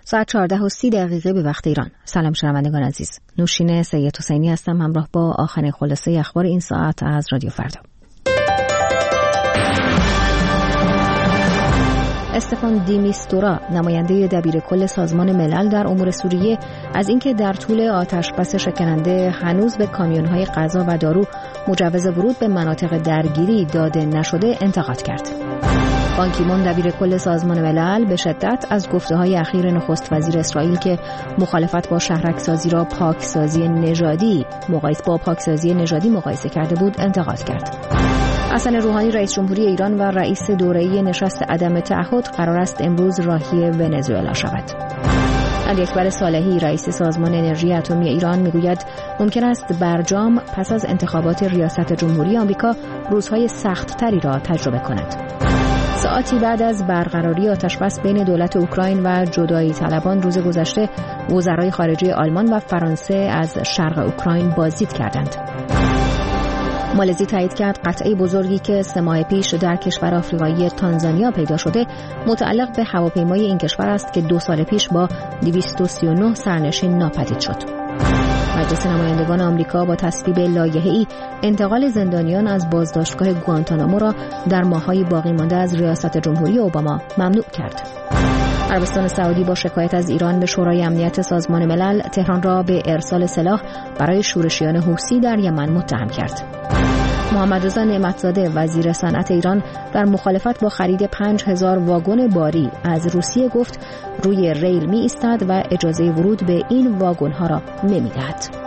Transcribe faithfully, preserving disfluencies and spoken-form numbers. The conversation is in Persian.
ساعت چهارده و سی دقیقه به وقت ایران. سلام شنوندگان عزیز. نوشین سید حسینی هستم همراه با آخرین خلاصه اخبار این ساعت از رادیو فردا. استفان دی میستورا، نماینده دبیرکل سازمان ملل در امور سوریه، از اینکه در طول آتشبس شکننده هنوز به کامیون‌های غذا و دارو مجوز ورود به مناطق درگیری داده نشده انتقاد کرد. بان کی مون، دبیرکل سازمان ملل، به شدت از گفته‌های اخیر نخست وزیر اسرائیل که مخالفت با شهرک‌سازی را پاکسازی نژادی مقایسه با پاکسازی نژادی مقایسه کرده بود انتقاد کرد. حسن روحانی، رئیس جمهوری ایران و رئیس دوره‌ای نشست عدم تعهد، قرار است امروز راهی ونزوئلا شود. علی اکبر صالحی، رئیس سازمان انرژی اتمی ایران، میگوید ممکن است برجام پس از انتخابات ریاست جمهوری آمریکا روزهای سخت‌تری را تجربه کند. ساعتی بعد از برقراری آتشبس بین دولت اوکراین و جدایی طلبان روز گذشته، وزرای خارجه آلمان و فرانسه از شرق اوکراین بازدید کردند. مالزی تایید کرد قطعه بزرگی که سه ماه پیش در کشور آفریقایی تانزانیا پیدا شده متعلق به هواپیمای این کشور است که دو سال پیش با دویست و سی و نه سرنشین ناپدید شد. مجلس نمایندگان آمریکا با تصویب لایحه‌ای انتقال زندانیان از بازداشتگاه گوانتانامو را در ماه‌های باقی مانده از ریاست جمهوری اوباما ممنوع کرد. عربستان سعودی با شکایت از ایران به شورای امنیت سازمان ملل، تهران را به ارسال سلاح برای شورشیان حوثی در یمن متهم کرد. محمد رضا نعمتزاده، وزیر صنعت ایران، در مخالفت با خرید پنج هزار واگن باری از روسیه گفت روی ریل می ایستد و اجازه ورود به این واگن ها را نمی دهد.